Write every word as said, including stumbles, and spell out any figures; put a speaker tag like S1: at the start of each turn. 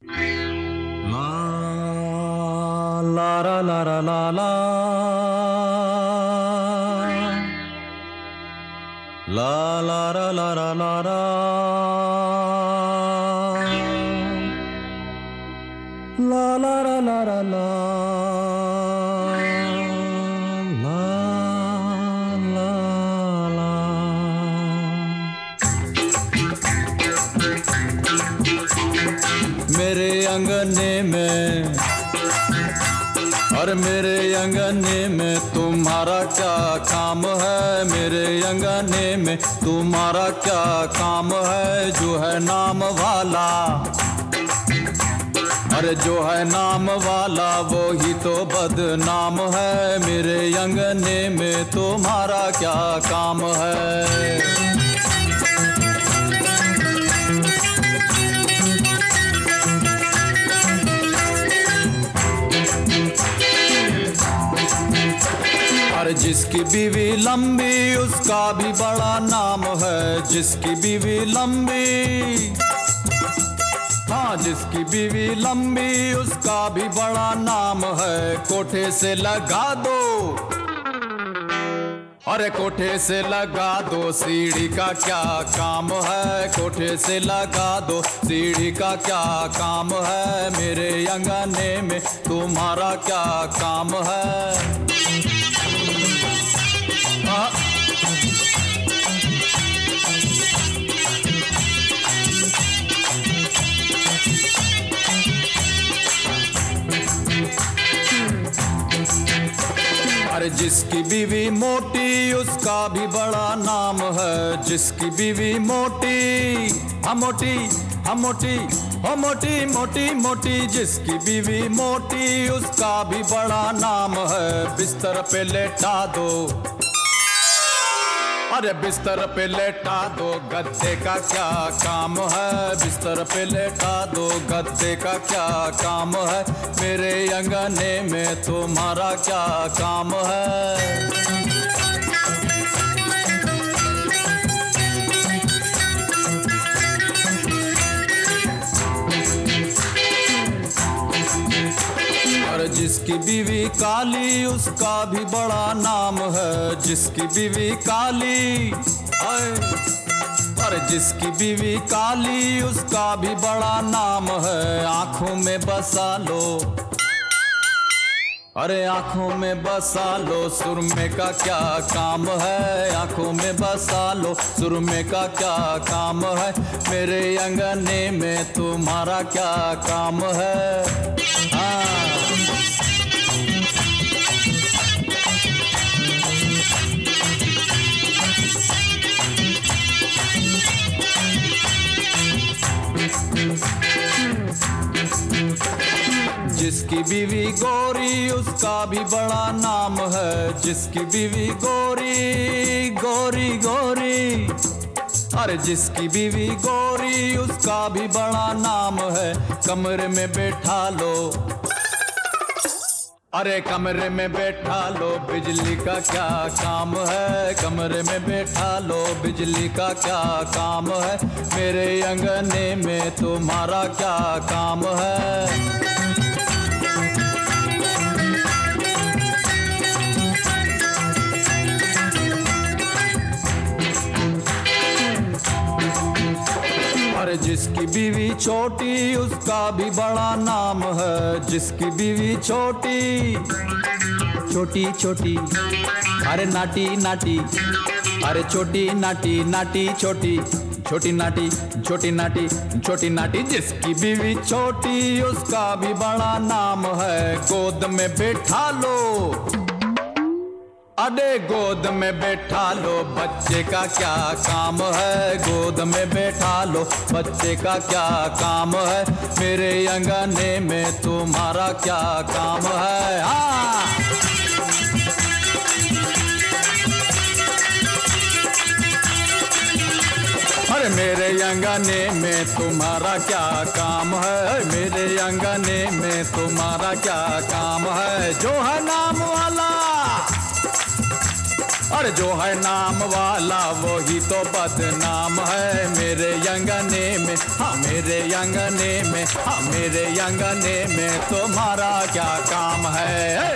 S1: La la la la la la la la la la la la la la la la la la la la मेरे अंगने में और मेरे अंगने में तुम्हारा क्या काम है। मेरे अंगने में तुम्हारा क्या काम है। जो है नाम वाला, अरे जो है नाम वाला वो ही तो बदनाम है। मेरे अंगने में तुम्हारा क्या काम है। अरे जिसकी बीवी लंबी उसका भी बड़ा नाम है। जिसकी बीवी लंबी, हाँ जिसकी बीवी लंबी उसका भी बड़ा नाम है। कोठे से लगा दो, अरे कोठे से लगा दो सीढ़ी का क्या काम है। कोठे से लगा दो सीढ़ी का क्या काम है। मेरे अंगने में तुम्हारा क्या काम है। आ, अरे जिसकी बीवी मोटी उसका भी बड़ा नाम है। जिसकी बीवी मोटी, हम मोटी हम मोटी हम मोटी मोटी मोटी जिसकी बीवी मोटी उसका भी बड़ा नाम है। बिस्तर पे लेटा दो, अरे बिस्तर पे लेटा दो गद्दे का क्या काम है। बिस्तर पे लेटा दो गद्दे का क्या काम है। मेरे अंगने में तुम्हारा क्या काम है। और जिसकी बीवी काली उसका भी बड़ा नाम है। जिसकी बीवी काली, और जिसकी बीवी काली उसका भी बड़ा नाम है। आंखों में बसा लो, अरे आंखों में बसा लो सुरमे का क्या काम है। आंखों में बसा लो सुरमे का क्या काम है। मेरे अंगने में तुम्हारा क्या काम है। हाँ जिसकी बीवी गोरी उसका भी बड़ा नाम है। जिसकी बीवी गोरी गोरी गोरी, अरे जिसकी बीवी गोरी उसका भी बड़ा नाम है। कमरे में बैठा लो, अरे कमरे में बैठा लो बिजली का क्या काम है। कमरे में बैठा लो बिजली का क्या काम है। मेरे अंगने में तुम्हारा क्या काम है। अरे जिसकी बीवी छोटी उसका भी बड़ा नाम है। जिसकी बीवी छोटी छोटी छोटी, अरे नाटी नाटी, अरे छोटी नाटी नाटी छोटी छोटी नाटी छोटी नाटी छोटी नाटी जिसकी बीवी छोटी उसका भी बड़ा नाम है। गोद में बैठा लो, अरे गोद में बैठा लो बच्चे का क्या काम है। गोद में बैठा लो बच्चे का क्या काम है। मेरे अंगने में तुम्हारा क्या काम है। हाँ अरे मेरे अंगने में तुम्हारा क्या काम है। मेरे अंगने में तुम्हारा क्या काम है। जो है नाम वाला, अरे जो है नाम वाला वो ही तो बदनाम है। मेरे अंगने में, हाँ मेरे अंगने में, हाँ मेरे अंगने में तुम्हारा क्या काम है?